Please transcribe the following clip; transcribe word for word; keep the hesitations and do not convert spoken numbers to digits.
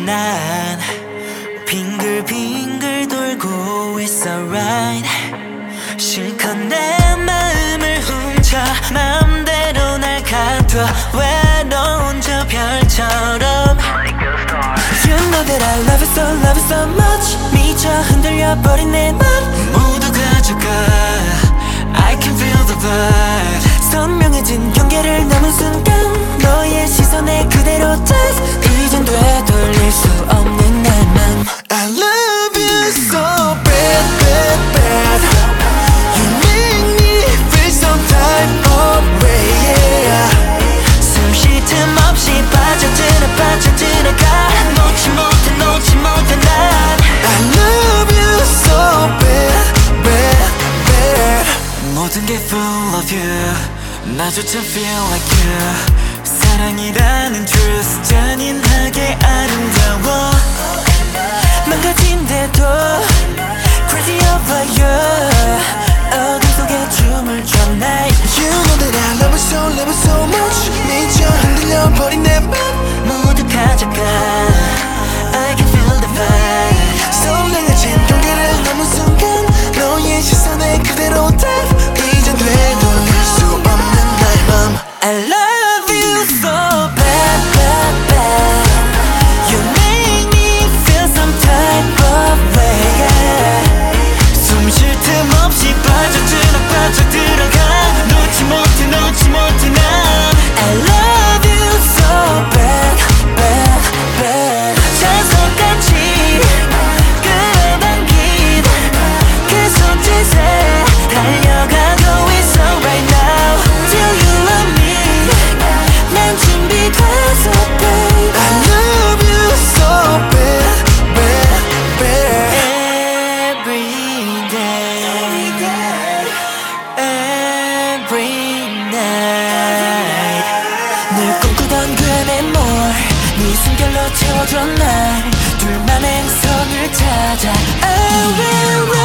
난 빙글빙글 돌고 있어 right 실컷 내 마음을 훔쳐 맘대로 날 가둬 외로운 저 별처럼 You know that I love it so love it so much 미쳐 흔들려 버린 내 맘 모두 가져가 I can feel the vibe 선명해진 경계를 넘은 순간 너의 시선에 그대로 dive 이젠 되돌릴 수 없는 내 맘 I love you so bad bad bad You make me feel some type of way yeah. 숨 쉴 틈 없이 빠져들어 빠져들어가 놓지 못해 놓지 못해 난 I love you so bad bad bad 모든 게 full of you 나조차 feel like you 사랑이라는 truth 잔인하게 아름다워 망가진데도 crazy over you 어둠 속에 춤을 춰 night You know that I love it so love it so much 미쳐 흔들려 버린 내 맘 모두 가져가 I can feel the vibe 선명해진 경계를 넘은 순간 너의 시선에 그대로 dive 이젠 되돌릴 수 없는 나의 맘 I love you so bad bad bad You make me feel some type of way yeah. 숨 쉴 틈 없이 빠져들어 빠져들어가 놓지 못해 놓지 못해 난 I love you so bad bad bad 자석같이 끌어당긴 그 손짓에 달려가고 있어 right now Do you love me 난 준비돼서 babe I love you so bad bad bad Every day Every night 늘 꿈꾸던 그의 memoir 네 숨결로 채워줘 날 둘만의 행성을 찾아 I will